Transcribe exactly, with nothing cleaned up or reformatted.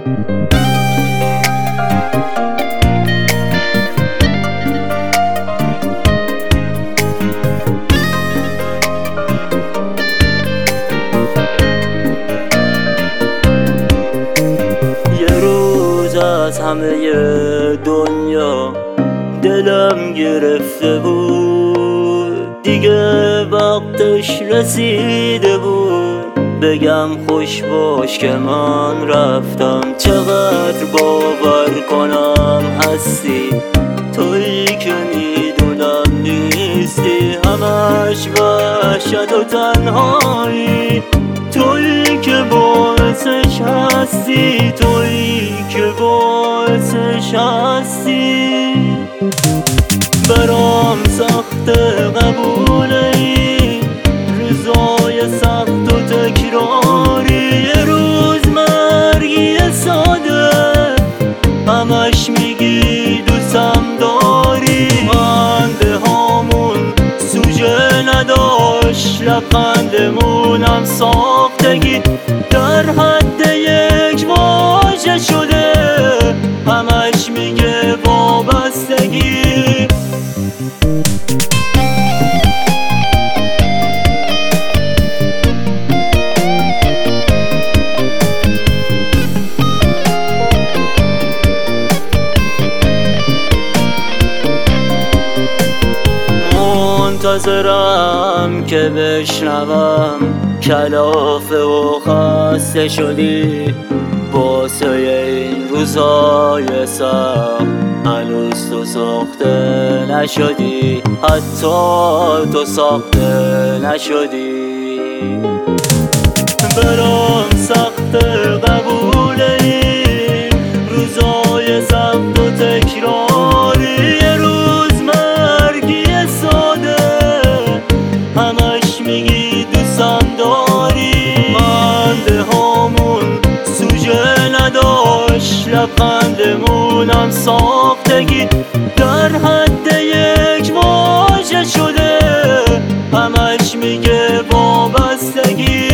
از همه دنیا دلم گرفته بود، دیگه وقتش رسیده بود بگم خوش باش که من رفتم. چقدر باور کنم هستی تویی که میدونم نیستی، همش وحشت و تنهایی تویی که باعثش هستی، تویی که باعثش هستی. برام سخت قبول این روزای سخت و تکراری، یه روز مرگی ساده همش میگی دوستم داری. خنده هامون سوژه نداشت، لبخندمونم ساختگی در حد یک واژه شده، همش میگه وابستگی. منتظرم که بشنوم کلافه و خسته شدی باسه این روزای سخت، هنوز تو ساخته نشدی، حتی تو ساخته نشدی. برام سخت قبول این روزای سخت و تکراری، یه روز مرگی ساده همش میگی دوستم داری. خنده هامون سوژه نداشت، لبخندمونم ساختگی در حد یک واژه شده، همش میگه وابستگی.